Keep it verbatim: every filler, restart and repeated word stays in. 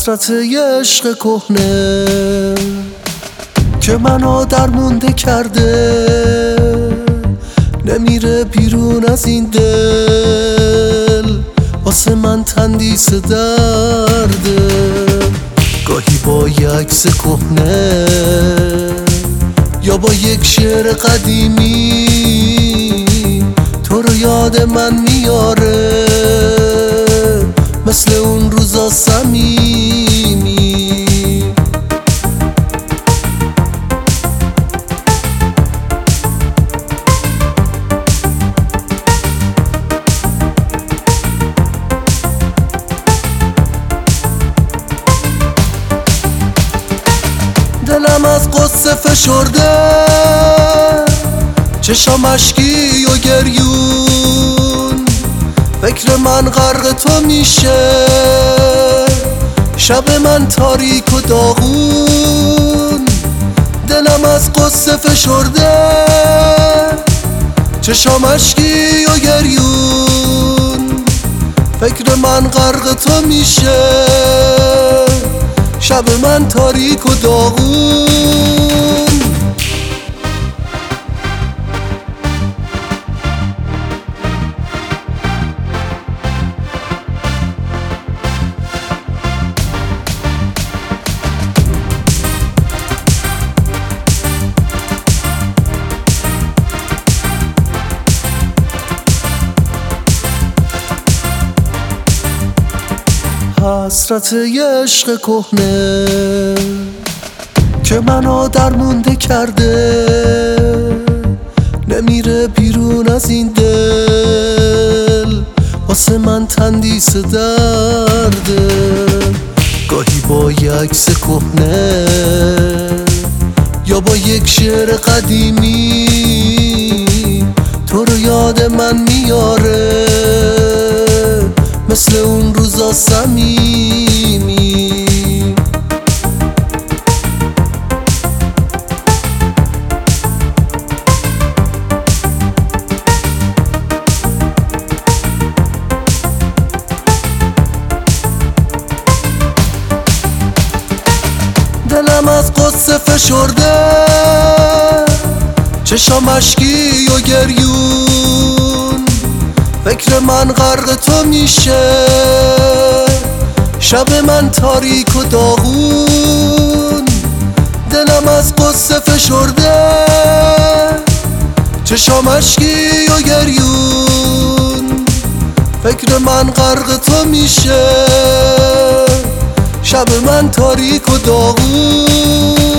حسرت یه عشق کهنه که منو درمونده کرده، نمیره بیرون از این دل، واسه من تندیس درده. گاهی با یه عکس کهنه یا با یک شعر قدیمی تو رو یاد من میاره، مثل اون روزا صمیمی. دلم از قصه فشرده، چشام اشکی و گریون، فکر من غرق تو میشه، شب من تاریک و داغون. دلم از قصه فشرده، چشام اشکی و گریون، فکر من غرق تو میشه، شب من تاریک و داغون. حسرت یه عشق کهنه که منو درمونده کرده، نمیره بیرون از این دل، واسه من تندیس درده. گاهی با یه عکس کهنه یا با یک شعر قدیمی تو رو یاد من میاره، مثل اون روزا صمیمی. دلم از قصه فشرده، چشام اشکی و گریون، فکر من غرق تو میشه، شب من تاریک و داغون. دلم از قصه فشرده، چشام اشکی و گریون، فکر من غرق تو میشه، شب من تاریک و داغون.